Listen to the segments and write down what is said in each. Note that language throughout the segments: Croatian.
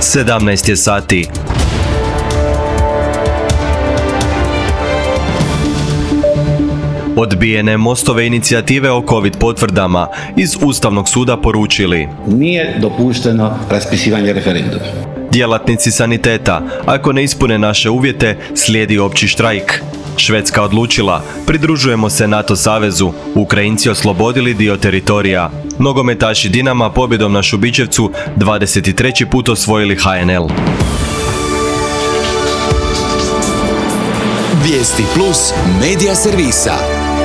17 je sati. Odbijene Mostove inicijative o COVID potvrdama iz Ustavnog suda poručili: nije dopušteno raspisivanje referenduma. Djelatnici saniteta, ako ne ispune naše uvjete, slijedi opći štrajk. Švedska odlučila: pridružujemo se NATO savezu. Ukrajinci oslobodili dio teritorija. Nogometaši Dinama pobjedom na Šubićevcu 23. put osvojili HNL. Vijesti plus medija servisa.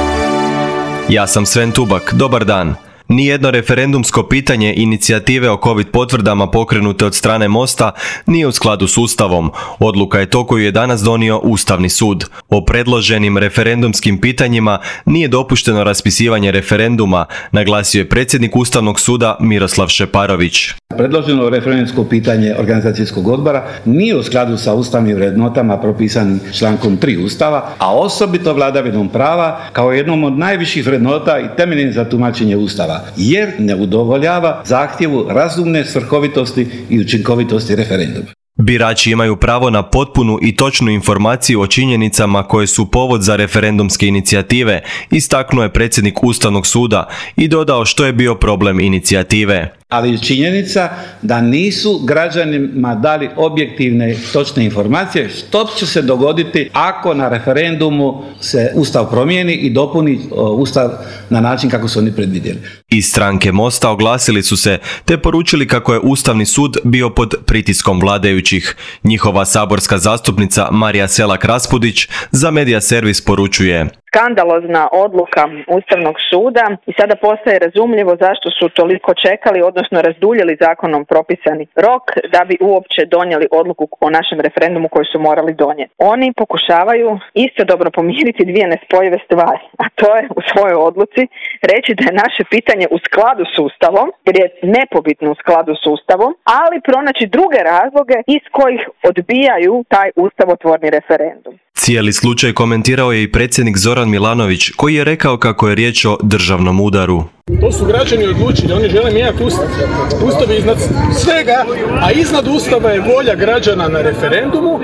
Ja sam Sven Tubak, dobar dan. Nijedno referendumsko pitanje inicijative o COVID potvrdama pokrenute od strane Mosta nije u skladu s Ustavom. Odluka je to koju je danas donio Ustavni sud. O predloženim referendumskim pitanjima nije dopušteno raspisivanje referenduma, naglasio je predsjednik Ustavnog suda Miroslav Šeparović. Predloženo referendumsko pitanje organizacijskog odbora nije u skladu sa ustavnim vrednotama propisanim člankom 3 Ustava, a osobito vladavinom prava kao jednom od najviših vrednota i temeljem za tumačenje Ustava, jer ne udovoljava zahtjevu razumne svrhovitosti i učinkovitosti referenduma. Birači imaju pravo na potpunu i točnu informaciju o činjenicama koje su povod za referendumske inicijative, istaknuo je predsjednik Ustavnog suda i dodao što je bio problem inicijative. Ali činjenica da nisu građanima dali objektivne točne informacije što će se dogoditi ako na referendumu se Ustav promijeni i dopuni Ustav na način kako su oni predvidjeli. Iz stranke Mosta oglasili su se te poručili kako je Ustavni sud bio pod pritiskom vladajućih. Njihova saborska zastupnica Marija Selak-Raspudić za Medija servis poručuje: skandalozna odluka Ustavnog suda i sada postaje razumljivo zašto su toliko čekali, odnosno razduljili zakonom propisani rok da bi uopće donijeli odluku o našem referendumu koju su morali donijeti. Oni pokušavaju istodobno pomiriti dvije nespojive stvari, a to je u svojoj odluci reći da je naše pitanje u skladu s Ustavom, jer je nepobitno u skladu s Ustavom, ali pronaći druge razloge iz kojih odbijaju taj ustavotvorni referendum. Cijeli slučaj komentirao je i predsjednik Zoran Milanović, koji je rekao kako je riječ o državnom udaru. To su građani odlučili, oni žele mijenjati Ustav. Ustav je iznad svega, a iznad Ustava je volja građana na referendumu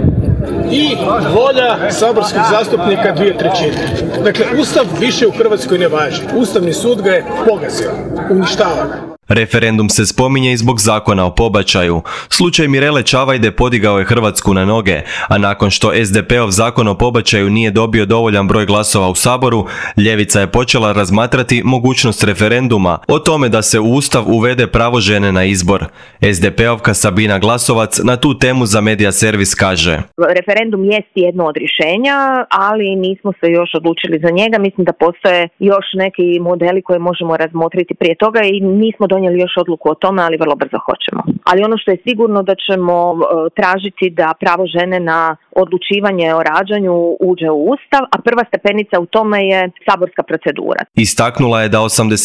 i volja saborskih zastupnika 2/3. Dakle, Ustav više u Hrvatskoj ne važi. Ustavni sud ga je pogazio, uništava ga. Referendum se spominje i zbog zakona o pobačaju. Slučaj Mirele Čavajde podigao je Hrvatsku na noge, a nakon što SDP-ov zakon o pobačaju nije dobio dovoljan broj glasova u Saboru, ljevica je počela razmatrati mogućnost referenduma o tome da se u Ustav uvede pravo žene na izbor. SDP-ovka Sabina Glasovac na tu temu za Medija servis kaže: referendum jest jedno od rješenja, ali nismo se još odlučili za njega. Mislim da postoje još neki modeli koje možemo razmotriti prije toga i nismo donijeli još odluku o tome, ali vrlo brzo hoćemo. Ali ono što je sigurno da ćemo tražiti da pravo žene na odlučivanje o rađanju uđe u Ustav, a prva stepenica u tome je saborska procedura. Istaknula je da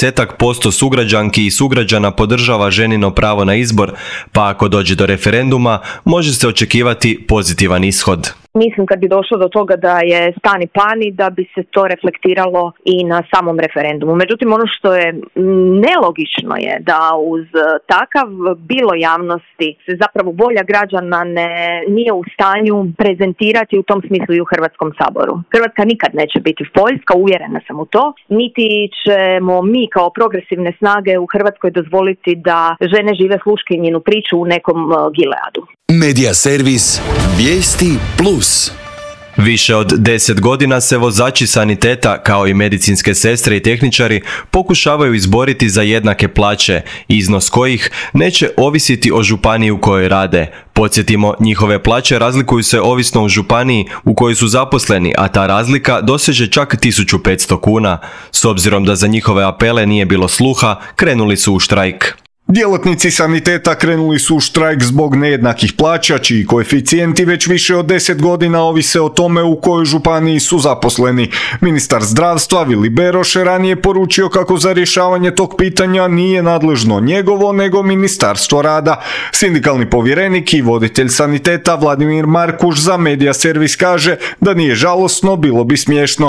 80% sugrađanki i sugrađana podržava ženino pravo na izbor, pa ako dođe do referenduma, može se očekivati pozitivan ishod. Mislim kad bi došlo do toga da je stani pani, da bi se to reflektiralo i na samom referendumu. Međutim, ono što je nelogično je da uz takav bilo javnosti se zapravo volja građana nije u stanju prezentirati u tom smislu i u Hrvatskom saboru. Hrvatska nikad neće biti Poljska, uvjerena sam u to, niti ćemo mi kao progresivne snage u Hrvatskoj dozvoliti da žene žive sluškinjinu priču u nekom Gileadu. Medija servis Vijesti plus. Više od 10 godina se vozači saniteta, kao i medicinske sestre i tehničari, pokušavaju izboriti za jednake plaće, iznos kojih neće ovisiti o županiji u kojoj rade. Podsjetimo, njihove plaće razlikuju se ovisno o županiji u kojoj su zaposleni, a ta razlika doseže čak 1500 kuna. S obzirom da za njihove apele nije bilo sluha, krenuli su u štrajk. Djelatnici saniteta krenuli su u štrajk zbog nejednakih plaća, čiji koeficijenti već više od 10 godina ovise o tome u kojoj županiji su zaposleni. Ministar zdravstva Vili Beroš ranije poručio kako za rješavanje tog pitanja nije nadležno njegovo, nego Ministarstvo rada. Sindikalni povjerenik i voditelj saniteta Vladimir Markuš za Medija servis kaže da nije žalosno, bilo bi smiješno.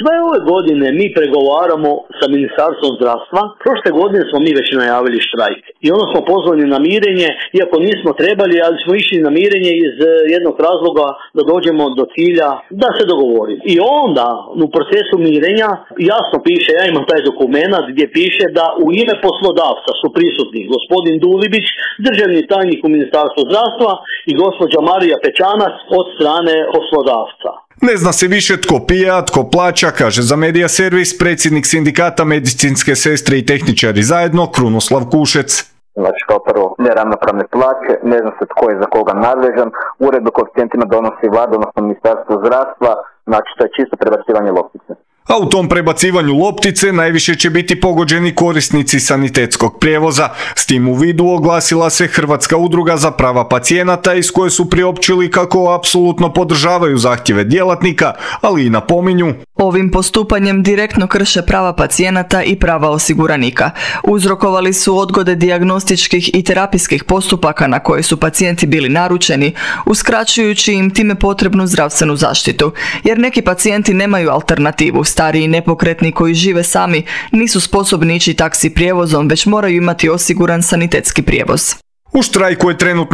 Sve ove godine mi pregovaramo sa Ministarstvom zdravstva. Prošle godine smo mi već najavili štrajk i onda smo pozvani na mirenje, iako nismo trebali, ali smo išli na mirenje iz jednog razloga da dođemo do cilja da se dogovorimo. I onda u procesu mirenja jasno piše, ja imam taj dokument gdje piše da u ime poslodavca su prisutni gospodin Dulibić, državni tajnik u Ministarstvu zdravstva i gospođa Marija Pečanac od strane poslodavca. Ne zna se više tko pije, a tko plaća, kaže za Medija servis predsjednik sindikata medicinske sestre i tehničari zajedno Krunoslav Kušec. Znači kao prvo neravnopravne plaće, ne zna se tko je za koga nadležan, uredbu koeficijentima donosi vlada, odnosno Ministarstvo zdravstva, znači to je čisto prebacivanje loptice. A u tom prebacivanju loptice najviše će biti pogođeni korisnici sanitetskog prijevoza. S tim u vidu oglasila se Hrvatska udruga za prava pacijenata iz koje su priopćili kako apsolutno podržavaju zahtjeve djelatnika, ali i napominju: ovim postupanjem direktno krše prava pacijenata i prava osiguranika. Uzrokovali su odgode dijagnostičkih i terapijskih postupaka na koje su pacijenti bili naručeni, uskraćujući im time potrebnu zdravstvenu zaštitu, jer neki pacijenti nemaju alternativu. Stariji nepokretni koji žive sami nisu sposobni ići taksi prijevozom, već moraju imati osiguran sanitetski prijevoz. U štrajku je trenutno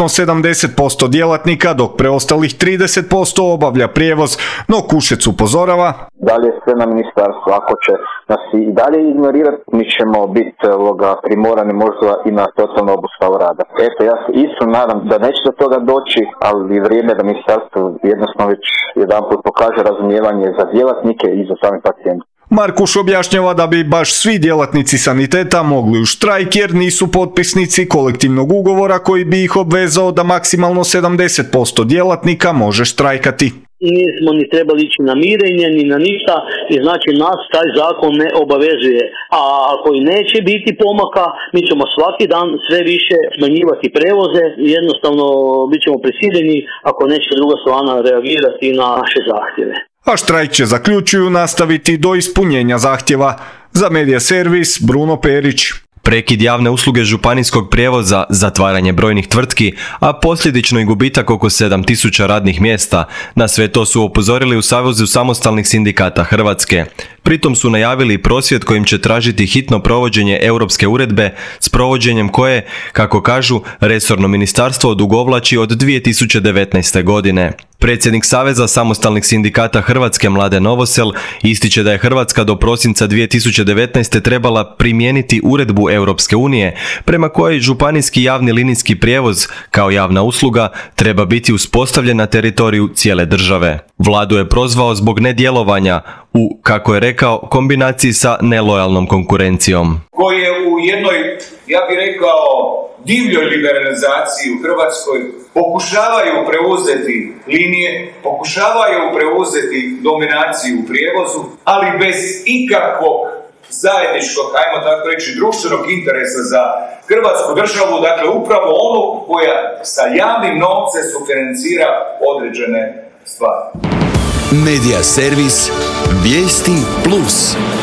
70% djelatnika, dok preostalih 30% obavlja prijevoz, no Kušec upozorava: dalje sve na ministarstvu, ako će nas i dalje ignorirati, mi ćemo biti primorani možda i na totalnu obustavu rada. Eto, ja se isto nadam da neće do toga doći, ali vrijeme da ministarstvo jednostavno već jedanput pokaže razumijevanje za djelatnike i za same pacijente. Markuš objašnjava da bi baš svi djelatnici saniteta mogli u štrajk jer nisu potpisnici kolektivnog ugovora koji bi ih obvezao da maksimalno 70% djelatnika može štrajkati. Nismo ni trebali ići na mirenje, ni na ništa, i znači nas taj zakon ne obavezuje. A ako i neće biti pomaka, mi ćemo svaki dan sve više smanjivati prevoze i jednostavno bit ćemo prisiljeni ako neće druga strana reagirati na naše zahtjeve. A štrajk će, zaključuju, nastaviti do ispunjenja zahtjeva. Za Medija servis Bruno Perić. Prekid javne usluge županijskog prijevoza, zatvaranje brojnih tvrtki, a posljedično i gubitak oko 7000 radnih mjesta. Na sve to su upozorili u Savezu samostalnih sindikata Hrvatske. Pritom su najavili prosvjed kojim će tražiti hitno provođenje europske uredbe s provođenjem koje, kako kažu, resorno ministarstvo odugovlači od 2019. godine. Predsjednik Saveza samostalnih sindikata Hrvatske Mladen Novosel ističe da je Hrvatska do prosinca 2019. trebala primijeniti uredbu Europske unije prema kojoj županijski javni linijski prijevoz kao javna usluga treba biti uspostavljen na teritoriju cijele države. Vladu je prozvao zbog nedjelovanja u, kako je rekao, kombinaciji sa nelojalnom konkurencijom. Koji je u jednoj, ja bih rekao, divljoj liberalizaciji u Hrvatskoj pokušavaju preuzeti linije, pokušavaju preuzeti dominaciju u prijevozu, ali bez ikakvog zajedničkog, ajmo tako reći, društvenog interesa za Hrvatsku državu, dakle upravo ono koja sa javnim novcem sufinancira određene stvari. Medija servis Vijesti Plus.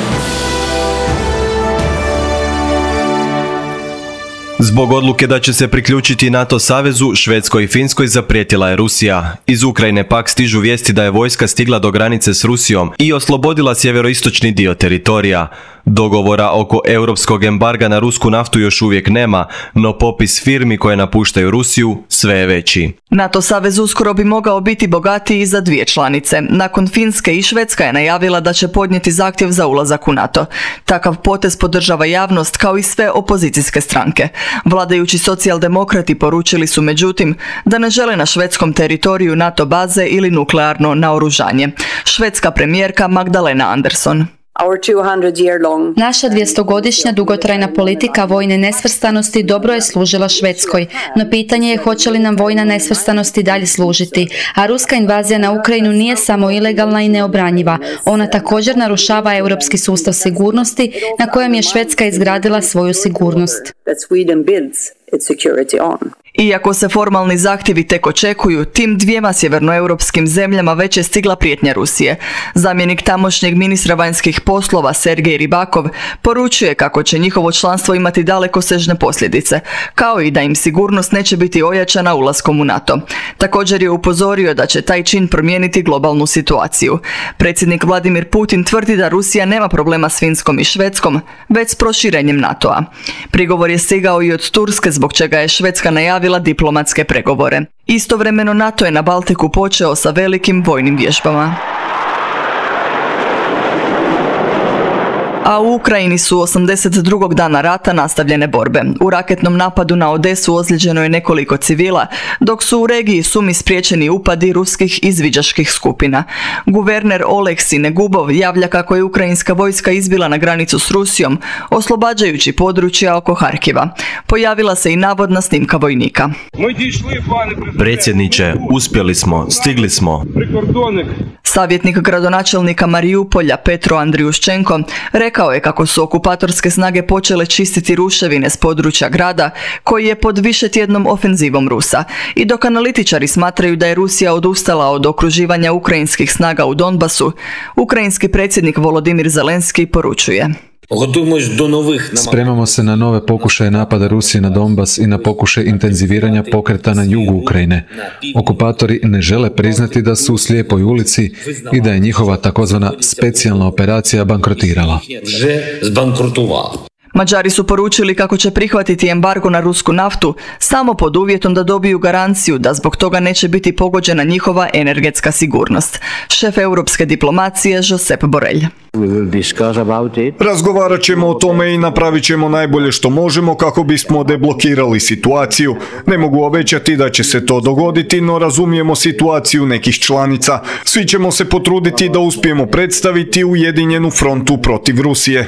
Zbog odluke da će se priključiti NATO savezu, Švedskoj i Finskoj zaprijetila je Rusija. Iz Ukrajine pak stižu vijesti da je vojska stigla do granice s Rusijom i oslobodila sjeveroistočni dio teritorija. Dogovora oko europskog embarga na rusku naftu još uvijek nema, no popis firmi koje napuštaju Rusiju sve je veći. NATO savez uskoro bi mogao biti bogatiji i za 2 članice. Nakon Finske i Švedska je najavila da će podnijeti zahtjev za ulazak u NATO. Takav potez podržava javnost kao i sve opozicijske stranke. Vladajući socijaldemokrati poručili su međutim da ne žele na švedskom teritoriju NATO baze ili nuklearno naoružanje. Švedska premijerka Magdalena Andersson. Naša 200-godišnja dugotrajna politika vojne nesvrstanosti dobro je služila Švedskoj, no pitanje je hoće li nam vojna nesvrstanost i dalje služiti, a ruska invazija na Ukrajinu nije samo ilegalna i neobranjiva, ona također narušava europski sustav sigurnosti na kojem je Švedska izgradila svoju sigurnost. its security on. Iako se formalni zahtjevi tek očekuju, tim dvijema sjevernoeuropskim zemljama već je stigla prijetnja Rusije. Zamjenik tamošnjeg ministra vanjskih poslova Sergej Ribakov poručuje kako će njihovo članstvo imati dalekosežne posljedice, kao i da im sigurnost neće biti ojačana ulaskom u NATO. Također je upozorio da će taj čin promijeniti globalnu situaciju. Predsjednik Vladimir Putin tvrdi da Rusija nema problema s Finskom i Švedskom, već s proširenjem NATO-a. Prigovor je stigao i od Turske, zbog čega je Švedska najavila diplomatske pregovore. Istovremeno NATO je na Baltiku počeo sa velikim vojnim vježbama. A u Ukrajini su 82. dana rata nastavljene borbe. U raketnom napadu na Odesu ozlijeđeno je nekoliko civila, dok su u regiji Sumi spriječeni upadi ruskih izviđačkih skupina. Guverner Oleksij Negubov javlja kako je ukrajinska vojska izbila na granicu s Rusijom, oslobađajući područja oko Harkiva. Pojavila se i navodna snimka vojnika. Predsjedniče, uspjeli smo, stigli smo. Savjetnik gradonačelnika Marijupolja Petro Andriuščenko rekao je kako su okupatorske snage počele čistiti ruševine s područja grada, koji je pod višetjednom ofenzivom Rusa. I dok analitičari smatraju da je Rusija odustala od okruživanja ukrajinskih snaga u Donbasu, ukrajinski predsjednik Volodimir Zelenski poručuje: Spremamo se na nove pokušaje napada Rusije na Donbas i na pokušaj intenziviranja pokreta na jugu Ukrajine. Okupatori ne žele priznati da su u slijepoj ulici i da je njihova takozvana specijalna operacija bankrotirala. Mađari su poručili kako će prihvatiti embargo na rusku naftu samo pod uvjetom da dobiju garanciju da zbog toga neće biti pogođena njihova energetska sigurnost. Šef europske diplomacije Josep Borrell. Razgovarat ćemo o tome i napravit ćemo najbolje što možemo kako bismo deblokirali situaciju. Ne mogu obećati da će se to dogoditi, no razumijemo situaciju nekih članica. Svi ćemo se potruditi da uspijemo predstaviti ujedinjenu frontu protiv Rusije.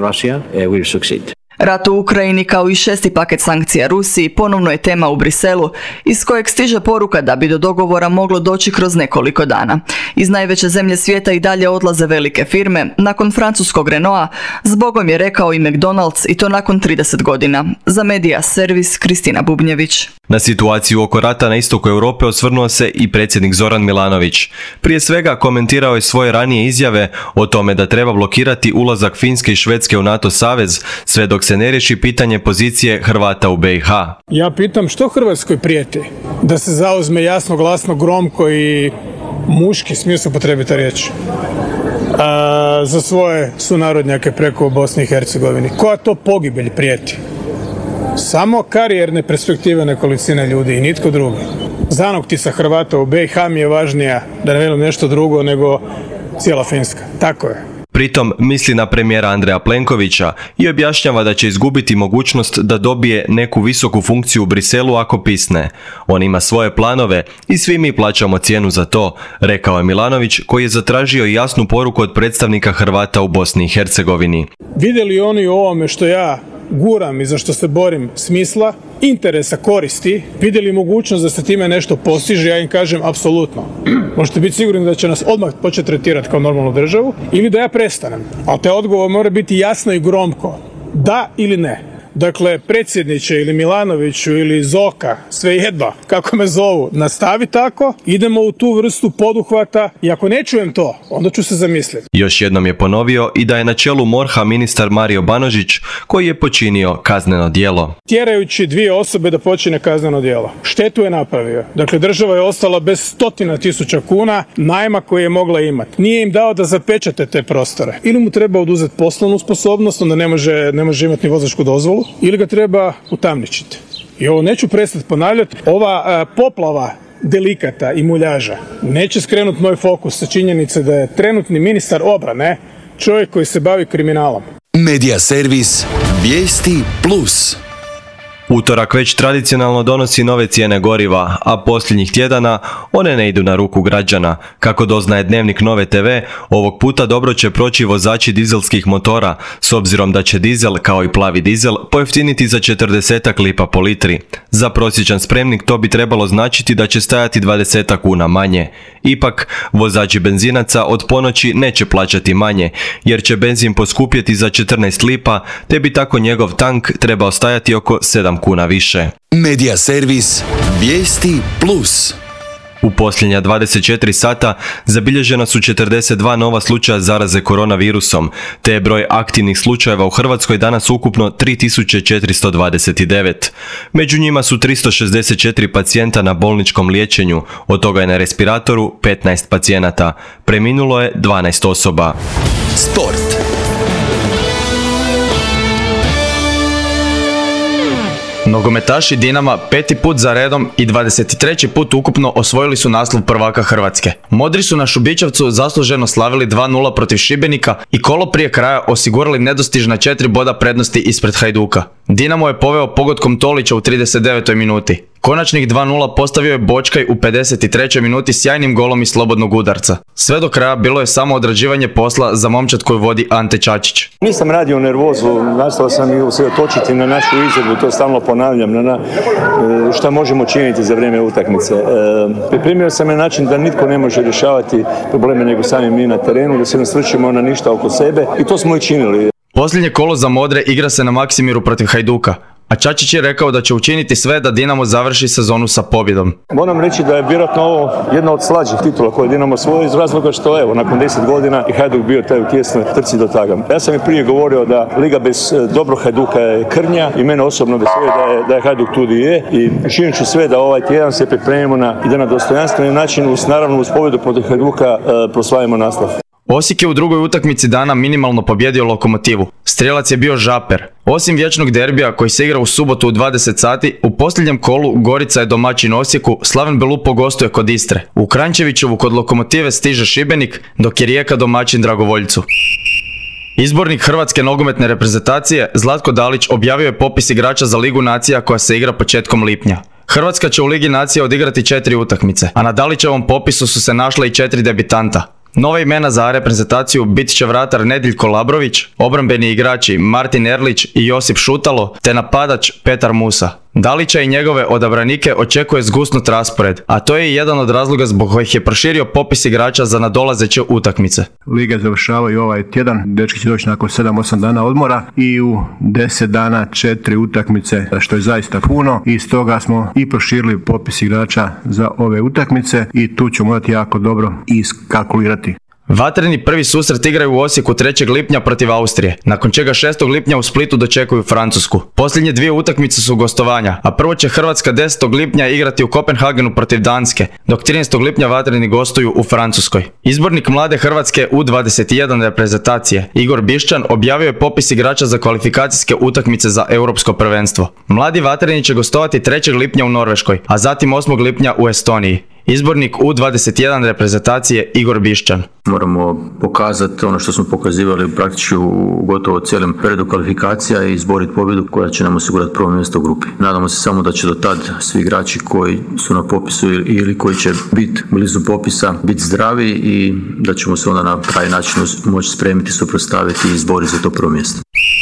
Rat u Ukrajini kao i 6. paket sankcija Rusiji ponovno je tema u Briselu, iz kojeg stiže poruka da bi do dogovora moglo doći kroz nekoliko dana. Iz najveće zemlje svijeta i dalje odlaze velike firme. Nakon francuskog Renaulta, zbogom je rekao i McDonald's, i to nakon 30 godina. Za Media Servis, Kristina Bubnjević. Na situaciju oko rata na istoku Europe osvrnuo se i predsjednik Zoran Milanović. Prije svega komentirao je svoje ranije izjave o tome da treba blokirati ulazak Finske i Švedske u NATO savez, sve dok se ne riješi pitanje pozicije Hrvata u BiH. Ja pitam što Hrvatskoj prijeti? Da se zauzme jasno, glasno, gromko i muški, smiju se upotrijebiti riječ, za svoje sunarodnjake preko Bosni i Hercegovini. Koja to pogibelj prijeti? Samo karijerne perspektive nekolicine ljudi i nitko drugi. Zanoktica Hrvata u BiH mi je važnija, da ne velim nešto drugo, nego cijela Finska. Tako je. Pritom misli na premijera Andreja Plenkovića i objašnjava da će izgubiti mogućnost da dobije neku visoku funkciju u Briselu ako pisne. On ima svoje planove i svi mi plaćamo cijenu za to, rekao je Milanović, koji je zatražio jasnu poruku od predstavnika Hrvata u Bosni i Hercegovini. Vidjeli oni u ovome što ja guram i za što se borim smisla, interesa, koristi, vidjeli mogućnost da se time nešto postiže, ja im kažem apsolutno. Možete biti sigurni da će nas odmah početi tretirati kao normalnu državu ili da ja prestanem. Ali te odgovor mora biti jasno i gromko. Da ili ne. Dakle, predsjedniče ili Milanoviću ili Zoka, svejedno, kako me zovu, nastavi tako, idemo u tu vrstu poduhvata i ako ne čujem to, onda ću se zamisliti. Još jednom je ponovio i da je na čelu MORH-a ministar Mario Banožić, koji je počinio kazneno djelo. Tjerajući 2 osobe da počine kazneno djelo. Štetu je napravio. Dakle, država je ostala bez 100.000 kuna najma koje je mogla imati. Nije im dao da zapečate te prostore. Ili mu treba oduzeti poslovnu sposobnost, onda ne može imati ni vozačku dozvolu, ili ga treba utamničiti. I ovo neću prestati ponavljati, ova poplava delikata i muljaža neće skrenuti moj fokus sa činjenice da je trenutni ministar obrane čovjek koji se bavi kriminalom. Media Servis Vijesti Plus. Utorak već tradicionalno donosi nove cijene goriva, a posljednjih tjedana one ne idu na ruku građana. Kako doznaje Dnevnik Nove TV, ovog puta dobro će proći vozači dizelskih motora, s obzirom da će dizel, kao i plavi dizel, pojeftiniti za 40 lipa po litri. Za prosječan spremnik to bi trebalo značiti da će stajati 20 kuna manje. Ipak, vozači benzinaca od ponoći neće plaćati manje, jer će benzin poskupjeti za 14 lipa, te bi tako njegov tank trebao stajati oko 7 kuna više. Medija servis Vijesti Plus. U posljednja 24 sata zabilježena su 42 nova slučaja zaraze koronavirusom, te je broj aktivnih slučajeva u Hrvatskoj danas ukupno 3429. Među njima su 364 pacijenta na bolničkom liječenju, od toga je na respiratoru 15 pacijenata. Preminulo je 12 osoba. Sport. Nogometaši Dinama 5. put za redom i 23. put ukupno osvojili su naslov prvaka Hrvatske. Modri su na Šubićevcu zasluženo slavili 2-0 protiv Šibenika i kolo prije kraja osigurali nedostižna 4 boda prednosti ispred Hajduka. Dinamo je poveo pogodkom Tolića u 39. minuti. Konačnih 2-0 postavio je Bočkaj u 53. minuti sjajnim golom iz slobodnog udarca. Sve do kraja bilo je samo odrađivanje posla za momčad koju vodi Ante Čačić. Nisam radio nervozu, nastao sam i usredotočiti na našu izvedbu, to stalno ponavljam, na šta možemo činiti za vrijeme utakmice. Pripremio sam na način da nitko ne može rješavati probleme nego sami mi na terenu, da se ne svrćemo na ništa oko sebe i to smo i činili. Posljednje kolo za Modre igra se na Maksimiru protiv Hajduka, a Čačić je rekao da će učiniti sve da Dinamo završi sezonu sa pobjedom. Moram reći da je vjerojatno ovo jedna od slađih titula koje Dinamo svoje iz razloga što evo, nakon 10 godina i Hajduk bio taj u tjesnoj trci do taga. Ja sam i prije govorio da liga bez dobrog Hajduka je krnja i mene osobno veseli da je Hajduk tu gdje je i činit ću sve da ovaj tjedan se pripremimo na dostojanstveni način uz pobjedu protiv Hajduka proslavimo naslov. Osijek je u drugoj utakmici dana minimalno pobjedio Lokomotivu. Strijelac je bio Žaper. Osim vječnog derbija koji se igra u subotu u 20 sati, u posljednjem kolu Gorica je domaćin Osijeku, Slaven Belupo gostuje kod Istre. U Kranjčevićevu kod Lokomotive stiže Šibenik, dok je Rijeka domaćin Dragovoljcu. Izbornik hrvatske nogometne reprezentacije Zlatko Dalić objavio je popis igrača za Ligu nacija koja se igra početkom lipnja. Hrvatska će u Ligi nacija odigrati 4 utakmice, a na Dalićevom popisu su se našla i 4 debitanta. Nove imena za reprezentaciju bit će vratar Nediljko Labrović, obrambeni igrači Martin Erlić i Josip Šutalo, te napadač Petar Musa. Dalića i njegove odabranike očekuje zgusnut raspored, a to je i jedan od razloga zbog kojih je proširio popis igrača za nadolazeće utakmice. Liga završavaju ovaj tjedan, dečki će doći nakon 7-8 dana odmora i u 10 dana 4 utakmice, što je zaista puno i stoga smo i proširili popis igrača za ove utakmice i tu ćemo morati jako dobro iskalkulirati. Vatreni prvi susret igraju u Osijeku 3. lipnja protiv Austrije, nakon čega 6. lipnja u Splitu dočekuju Francusku. Posljednje 2 utakmice su gostovanja, a prvo će Hrvatska 10. lipnja igrati u Kopenhagenu protiv Danske, dok 13. lipnja vatreni gostuju u Francuskoj. Izbornik mlade Hrvatske U21 reprezentacije Igor Bišćan objavio je popis igrača za kvalifikacijske utakmice za Europsko prvenstvo. Mladi vatreni će gostovati 3. lipnja u Norveškoj, a zatim 8. lipnja u Estoniji. Izbornik U21 reprezentacije Igor Bišćan. Moramo pokazati ono što smo pokazivali praktički u gotovo cijelom periodu kvalifikacija i izboriti pobjedu koja će nam osigurati prvo mjesto u grupi. Nadamo se samo da će do tad svi igrači koji su na popisu ili koji će biti blizu popisa biti zdravi i da ćemo se onda na pravi način moći spremiti, suprotstaviti i izboriti za to prvo mjesto.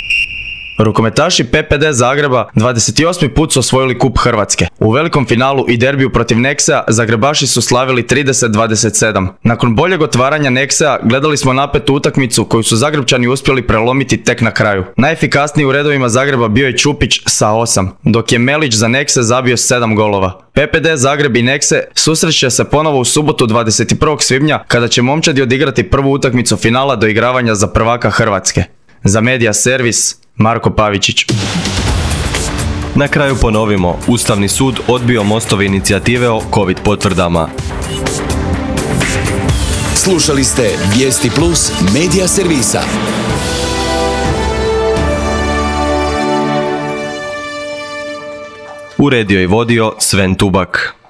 Rukometaši PPD Zagreba 28. put su osvojili kup Hrvatske. U velikom finalu i derbiju protiv Nexea Zagrebaši su slavili 30-27. Nakon boljeg otvaranja Nexea gledali smo napetu utakmicu koju su Zagrebčani uspjeli prelomiti tek na kraju. Najefikasniji u redovima Zagreba bio je Čupić sa 8, dok je Melić za Nexe zabio 7 golova. PPD Zagreb i Nexe susreće se ponovo u subotu 21. svibnja kada će momčadi odigrati prvu utakmicu finala do igravanja za prvaka Hrvatske. Za Medija servis Marko Pavičić. Na kraju ponovimo, Ustavni sud odbio Mostove inicijative o COVID potvrdama. Slušali ste Vijesti Plus Medija servisa. Uredio i vodio Sven Tubak.